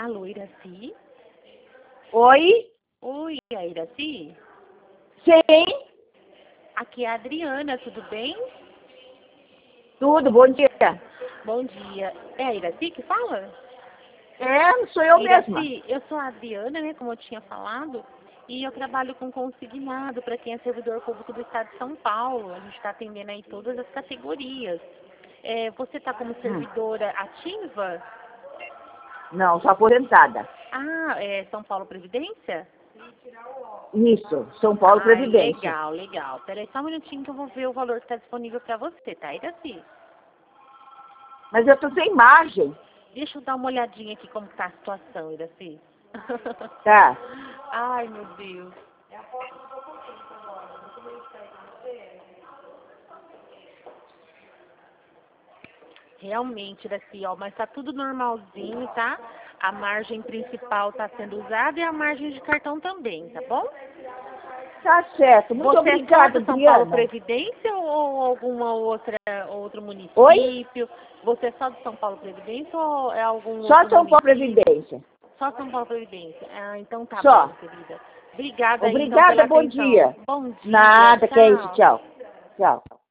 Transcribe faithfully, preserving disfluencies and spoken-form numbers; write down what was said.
Alô, Iraci? Oi? Oi, a Iraci? Sim? Aqui é a Adriana, tudo bem? Tudo, bom dia. Bom dia. É a Iraci que fala? É, sou eu Iraci, mesma. eu sou a Adriana, né, como eu tinha falado, e eu trabalho com consignado para quem é servidor público do Estado de São Paulo. A gente está atendendo aí todas as categorias. É, você está como Hum. servidora ativa? Não, sou aposentada. Ah, é São Paulo Previdência? Isso, São Paulo Ah, Previdência. legal, legal. Peraí só um minutinho que eu vou ver o valor que está disponível para você, tá, Iraci? Mas eu tô sem imagem. Deixa eu dar uma olhadinha aqui como tá a situação, Iraci. Tá. Ai, meu Deus. Realmente, Iraci, ó, mas tá tudo normalzinho, tá? A margem principal tá sendo usada e a margem de cartão também, tá bom? Tá certo. Muito Você é só obrigada, do São Paulo Adriana. Previdência ou alguma outra outro Oi? município? Você é só do São Paulo Previdência ou é algum Só outro São Paulo município? Previdência. Só São Paulo Previdência. Ah, então tá bom, Só. querida. Obrigada aí, então, pela Obrigada, bom atenção. dia. Bom dia, Nada, que é isso. tchau. Tchau. Tchau.